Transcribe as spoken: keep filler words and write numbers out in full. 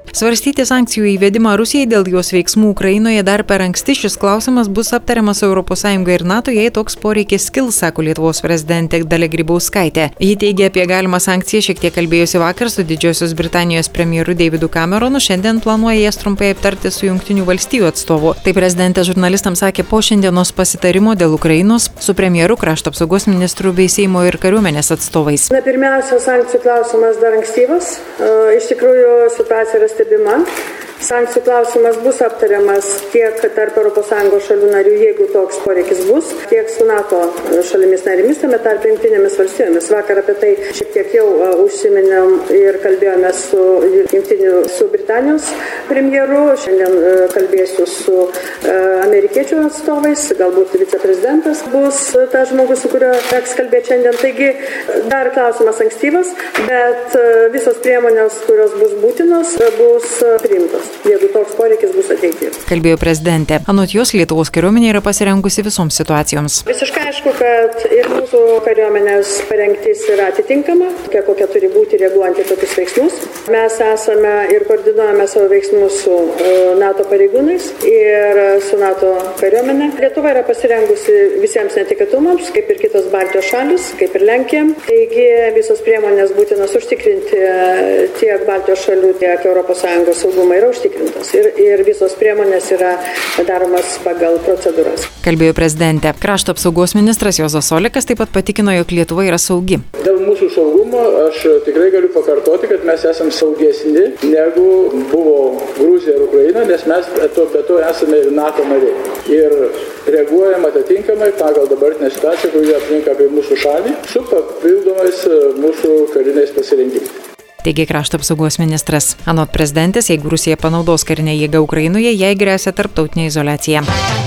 Svarstyti sankcijų įvedimą Rusijai dėl jos veiksmų Ukrainoje dar per anksti. Šis klausimas bus aptariamas Europos Sąjunga ir NATO, jei toks poreikis kils, sako Lietuvos prezidentė Dalia Grybauskaitė. Ji teigia apie galimą sankciją šiek tiek kalbėjusi vakar su Didžiosios Britanijos premjeru Davidu Cameronu, šiandien planuoja jas trumpai aptarti su Jungtinių valstijų atstovu. Tai prezidentė žurnalistams sakė po šiandienos pasitarimo dėl Ukrainos su premjeru, krašto apsaugos ministru bei Seimo ir kariuomenės atstovais. Na, pirmiausia, sankcijų klausimas dar ankstyvas. Iš tikrųjų, situacija yra stebima. Sankcijų klausimas bus aptariamas tiek tarp Europos Sąjungos šalių narių, jeigu toks poreikis bus, tiek su NATO šalimis narimis, tame tarp Jungtinėmis valstijomis. Vakar apie tai šiek tiek jau užsiminėm ir kalbėjome su Jungtinių, su Britanijos premjeru. Šiandien kalbėsiu su amerikiečių atstovais, galbūt viceprezidentas bus tas žmogus, su kuriuo teks kalbėti šiandien. Taigi dar klausimas ankstyvas, bet visos priemonės, kurios bus būtinos, bus priimtos, jeigu toks poreikis bus ateityje. Kalbėjo prezidentė. Anot jos, Lietuvos kariuomenė yra pasirengusi visoms situacijoms. Visiškai aišku, kad ir mūsų kariuomenės parengtis yra atitinkama, tokia kokia turi būti reaguojant į tokius veiksmus. Mes esame ir koordinuojame savo veiksmus su NATO pareigūnais ir su NATO kariuomenė. Lietuva yra pasirengusi visiems netikėtumams, kaip ir kitos Baltijos šalis, kaip ir Lenkija. Taigi visos priemonės būtinos užtikrinti tiek Baltijos šalių, tiek Europos Sąjungos saugumą yra užtikrintos ir, ir visos priemonės yra daromas pagal procedūras. Kalbėjo prezidentė. Krašto apsaugos ministras Juozas Olekas taip pat patikino, jog Lietuva yra saugi. Dėl mūsų saugumo aš tikrai galiu pakartoti, kad mes esame saugesni negu buvo Gruzija ir Ukraina, nes mes to, be to esame ir NATO nariai. Ir reaguojam atitinkamai pagal dabartinę situaciją, kuri aplinka apie mūsų šalį, su papildomais mūsų kariniais pasirinkimais. Teigė krašto apsaugos ministras. Anot prezidentės, jeigu Rusija panaudos karinę jėgą Ukrainoje, jai gresia tarptautinė izoliacija.